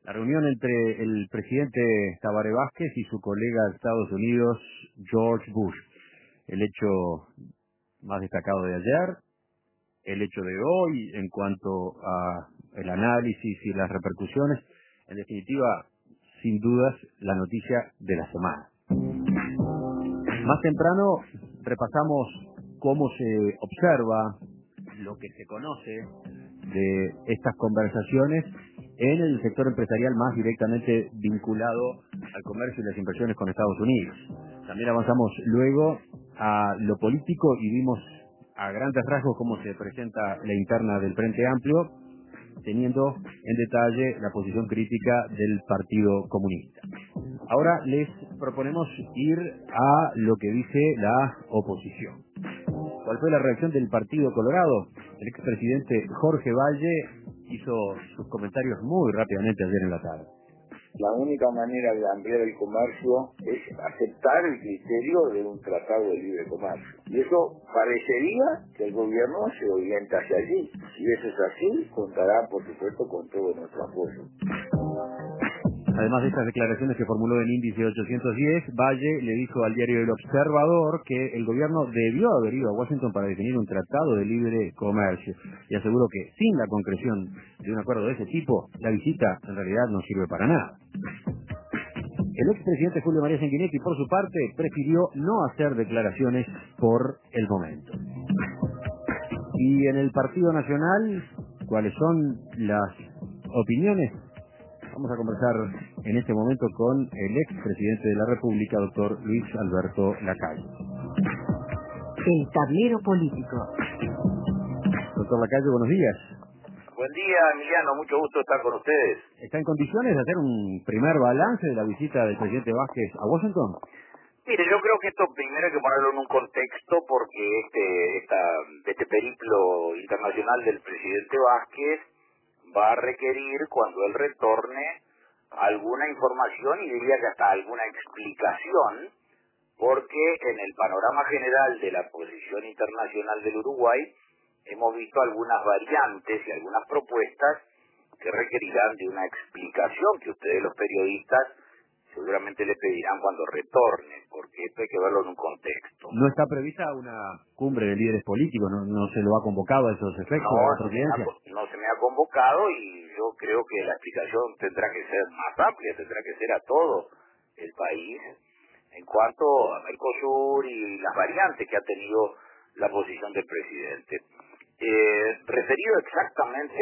La reunión entre el presidente Tabaré Vázquez y su colega de Estados Unidos, George Bush. El hecho más destacado de ayer, el hecho de hoy en cuanto a el análisis y las repercusiones, en definitiva, sin dudas, la noticia de la semana. Más temprano repasamos cómo se observa lo que se conoce de estas conversaciones en el sector empresarial más directamente vinculado al comercio y las inversiones con Estados Unidos. También avanzamos luego a lo político y vimos a grandes rasgos cómo se presenta la interna del Frente Amplio, teniendo en detalle la posición crítica del Partido Comunista. Ahora les proponemos ir a lo que dice la oposición. ¿Cuál fue la reacción del Partido Colorado? El expresidente Jorge Valle hizo sus comentarios muy rápidamente ayer en la tarde. La única manera de ampliar el comercio es aceptar el criterio de un tratado de libre comercio. Y eso parecería que el gobierno se orienta hacia allí. Si eso es así, contará, por supuesto, con todo nuestro apoyo. Además de estas declaraciones que formuló el índice 810, Valle le dijo al diario El Observador que el gobierno debió haber ido a Washington para definir un tratado de libre comercio y aseguró que sin la concreción de un acuerdo de ese tipo, la visita en realidad no sirve para nada. El expresidente Julio María Sanguinetti, por su parte, prefirió no hacer declaraciones por el momento. Y en el Partido Nacional, ¿cuáles son las opiniones? Vamos a conversar en este momento con el expresidente de la República, doctor Luis Alberto Lacalle. El tablero político. Doctor Lacalle, buenos días. Buen día, Emiliano, mucho gusto estar con ustedes. ¿Está en condiciones de hacer un primer balance de la visita del presidente Vázquez a Washington? Mire, yo creo que esto primero hay que ponerlo en un contexto porque este periplo internacional del presidente Vázquez va a requerir, cuando él retorne, alguna información y diría que hasta alguna explicación, porque en el panorama general de la posición internacional del Uruguay hemos visto algunas variantes y algunas propuestas que requerirán de una explicación que ustedes los periodistas seguramente le pedirán cuando retorne, porque esto hay que verlo en un contexto. ¿No está prevista una cumbre de líderes políticos? ¿No se lo ha convocado a esos efectos de la presidencia? No se me ha convocado y yo creo que la explicación tendrá que ser más amplia, tendrá que ser a todo el país en cuanto a Mercosur y las variantes que ha tenido la posición del presidente. Referido exactamente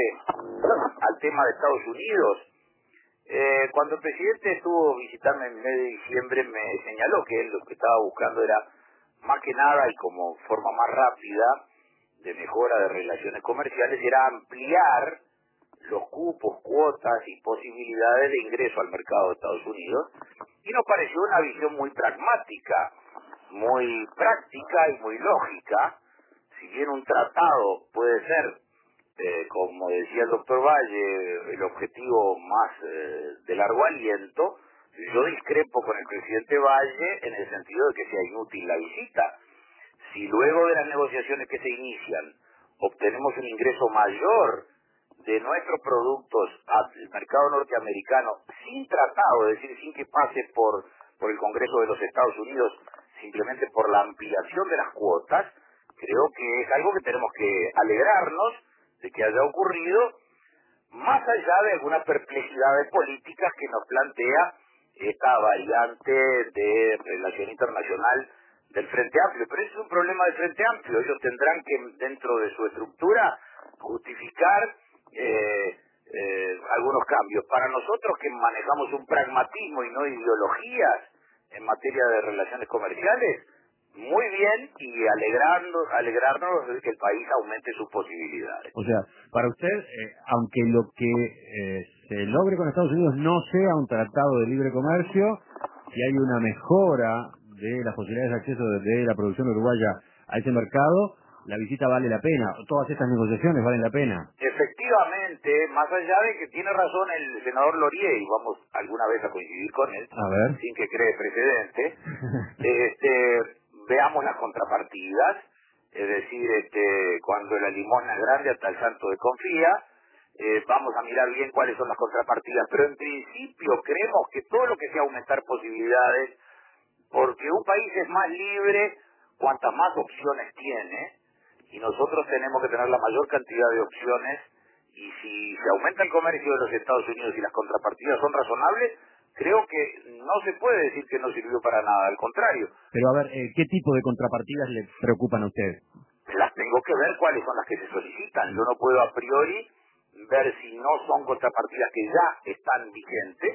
al tema de Estados Unidos, cuando el presidente estuvo visitando en el mes de diciembre me señaló que él lo que estaba buscando era, más que nada y como forma más rápida de mejora de relaciones comerciales, era ampliar los cupos, cuotas y posibilidades de ingreso al mercado de Estados Unidos, y nos pareció una visión muy pragmática, muy práctica y muy lógica. Si bien un tratado puede ser, como decía el doctor Valle, el objetivo más de largo aliento, yo discrepo con el presidente Valle en el sentido de que sea inútil la visita. Si luego de las negociaciones que se inician obtenemos un ingreso mayor de nuestros productos al mercado norteamericano sin tratado, es decir, sin que pase por el Congreso de los Estados Unidos, simplemente por la ampliación de las cuotas, creo que es algo que tenemos que alegrarnos de que haya ocurrido, más allá de algunas perplejidades políticas que nos plantea esta variante de relación internacional del Frente Amplio. Pero ese es un problema del Frente Amplio. Ellos tendrán que, dentro de su estructura, justificar algunos cambios. Para nosotros, que manejamos un pragmatismo y no ideologías en materia de relaciones comerciales, muy bien, y alegrarnos de que el país aumente sus posibilidades. O sea, para usted, aunque lo que se logre con Estados Unidos no sea un tratado de libre comercio, si hay una mejora de las posibilidades de acceso de la producción uruguaya a ese mercado, la visita vale la pena, todas estas negociaciones valen la pena. Efectivamente, más allá de que tiene razón el senador Lorier, y vamos alguna vez a coincidir con él, a ver, sin que cree precedente, veamos las contrapartidas, es decir, cuando la limosna es grande hasta el santo desconfía, vamos a mirar bien cuáles son las contrapartidas, pero en principio creemos que todo lo que sea aumentar posibilidades, porque un país es más libre cuantas más opciones tiene, y nosotros tenemos que tener la mayor cantidad de opciones, y si se aumenta el comercio de los Estados Unidos y las contrapartidas son razonables, creo que no se puede decir que no sirvió para nada, al contrario. Pero a ver, ¿qué tipo de contrapartidas le preocupan a usted? Las tengo que ver cuáles son las que se solicitan. Yo no puedo a priori ver si no son contrapartidas que ya están vigentes.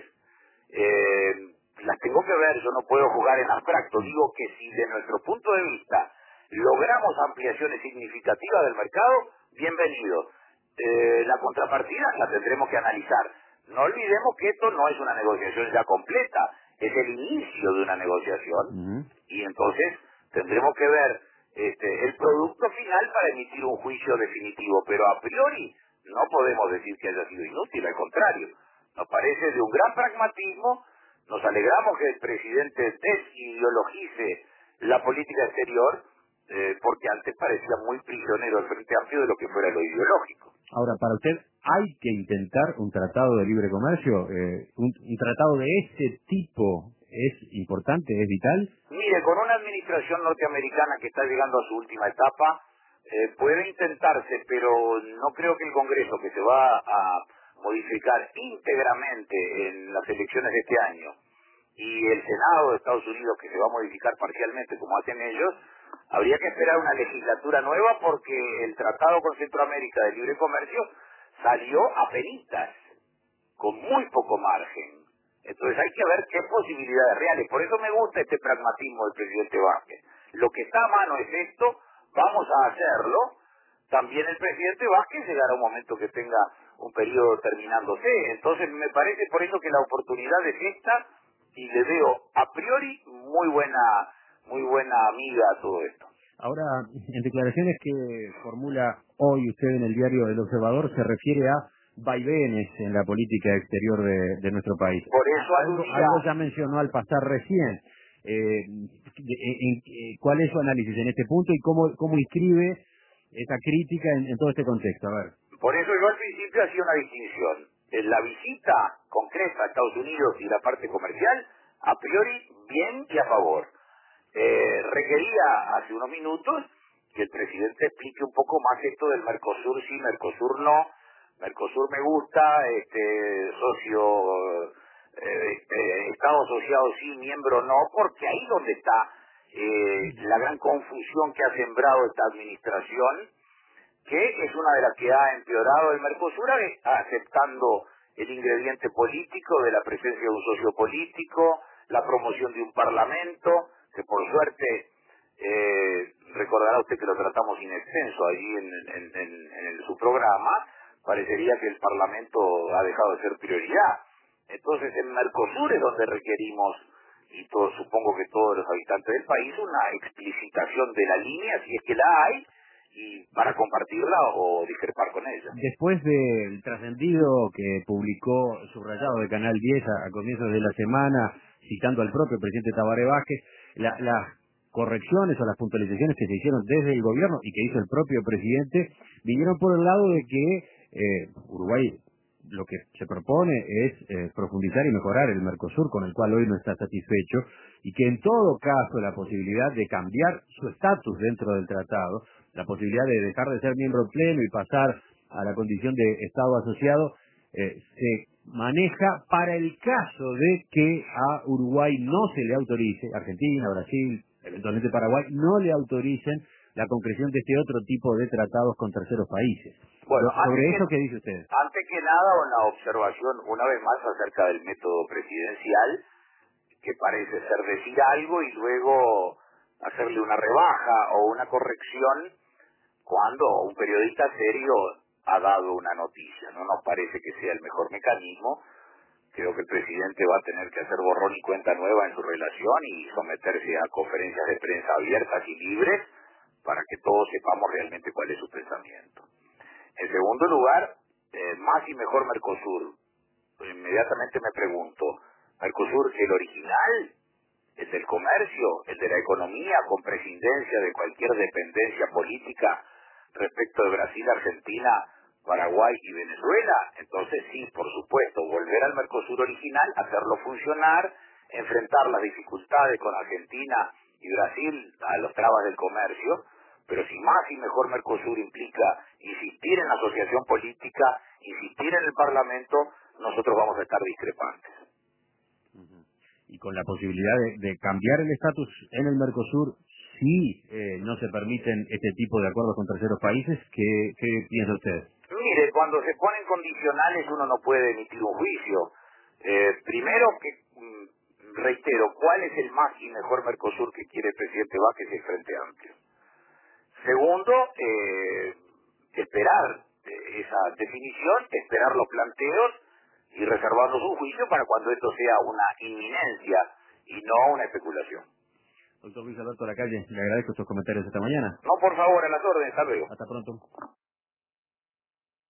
Las tengo que ver, yo no puedo jugar en abstracto. Digo que si de nuestro punto de vista logramos ampliaciones significativas del mercado, bienvenido. La contrapartida la tendremos que analizar. No olvidemos que esto no es una negociación ya completa, es el inicio de una negociación, y entonces tendremos que ver el producto final para emitir un juicio definitivo, pero a priori no podemos decir que haya sido inútil, al contrario, nos parece de un gran pragmatismo. Nos alegramos que el presidente desideologice la política exterior, porque antes parecía muy prisionero el Frente Amplio de lo que fuera lo ideológico. Ahora, para usted, ¿hay que intentar un tratado de libre comercio? ¿Un tratado de este tipo es importante, es vital? Mire, con una administración norteamericana que está llegando a su última etapa, puede intentarse, pero no creo que el Congreso, que se va a modificar íntegramente en las elecciones de este año, y el Senado de Estados Unidos, que se va a modificar parcialmente como hacen ellos, habría que esperar una legislatura nueva, porque el tratado con Centroamérica de libre comercio salió a penitas, con muy poco margen. Entonces hay que ver qué posibilidades reales. Por eso me gusta este pragmatismo del presidente Vázquez. Lo que está a mano es esto, vamos a hacerlo. También el presidente Vázquez llegará un momento que tenga un periodo terminándose. Entonces me parece por eso que la oportunidad es esta, y le veo a priori muy buena amiga a todo esto. Ahora, en declaraciones que formula hoy usted en el diario El Observador, se refiere a vaivenes en la política exterior de nuestro país. Por eso aludía... Algo ya mencionó al pasar recién. ¿Cuál es su análisis en este punto y cómo inscribe esa crítica en todo este contexto? A ver. Por eso yo al principio hacía una distinción. En la visita concreta a Estados Unidos y la parte comercial, a priori, bien y a favor. Requería hace unos minutos que el presidente explique un poco más esto del Mercosur sí, Mercosur no. Mercosur me gusta, socio, Estado asociado sí, miembro no, porque ahí donde está la gran confusión que ha sembrado esta administración, que es una de las que ha empeorado el Mercosur, aceptando el ingrediente político de la presencia de un socio político, la promoción de un parlamento, que por suerte, recordará usted que lo tratamos in extenso allí en su programa, parecería que el parlamento ha dejado de ser prioridad. Entonces en Mercosur es donde requerimos, y supongo que todos los habitantes del país, una explicitación de la línea, si es que la hay, y para compartirla o discrepar con ella. Después del trascendido que publicó subrayado de Canal 10 a comienzos de la semana, citando al propio presidente Tabaré Vázquez, las correcciones o las puntualizaciones que se hicieron desde el gobierno y que hizo el propio presidente, vinieron por el lado de que Uruguay lo que se propone es profundizar y mejorar el Mercosur, con el cual hoy no está satisfecho, y que en todo caso la posibilidad de cambiar su estatus dentro del tratado, la posibilidad de dejar de ser miembro pleno y pasar a la condición de Estado asociado, se maneja para el caso de que a Uruguay no se le autorice, Argentina, Brasil, eventualmente Paraguay, no le autoricen la concreción de este otro tipo de tratados con terceros países. Bueno, sobre eso, ¿qué dice usted? Antes que nada, una observación, una vez más, acerca del método presidencial, que parece ser decir algo y luego hacerle una rebaja o una corrección cuando un periodista serio ha dado una noticia. No nos parece que sea el mejor mecanismo. Creo que el presidente va a tener que hacer borrón y cuenta nueva en su relación y someterse a conferencias de prensa abiertas y libres para que todos sepamos realmente cuál es su pensamiento. En segundo lugar, más y mejor Mercosur. Inmediatamente me pregunto, ¿Mercosur el original, el del comercio, el de la economía, con prescindencia de cualquier dependencia política respecto de Brasil, Argentina, Paraguay y Venezuela, entonces sí, por supuesto, volver al Mercosur original, hacerlo funcionar, enfrentar las dificultades con Argentina y Brasil a los trabas del comercio, pero si más y mejor Mercosur implica insistir en la asociación política, insistir en el Parlamento, nosotros vamos a estar discrepantes. Y con la posibilidad de cambiar el estatus en el Mercosur, si no se permiten este tipo de acuerdos con terceros países, ¿qué piensa usted? Mire, cuando se ponen condicionales uno no puede emitir un juicio. Primero que, reitero, ¿cuál es el más y mejor Mercosur que quiere el presidente Vázquez y el Frente Amplio? Segundo, esperar esa definición, esperar los planteos y reservarnos un juicio para cuando esto sea una inminencia y no una especulación. Doctor Luis Alberto Lacalle, le agradezco estos comentarios esta mañana. No, por favor, a las órdenes, hasta luego. Hasta pronto.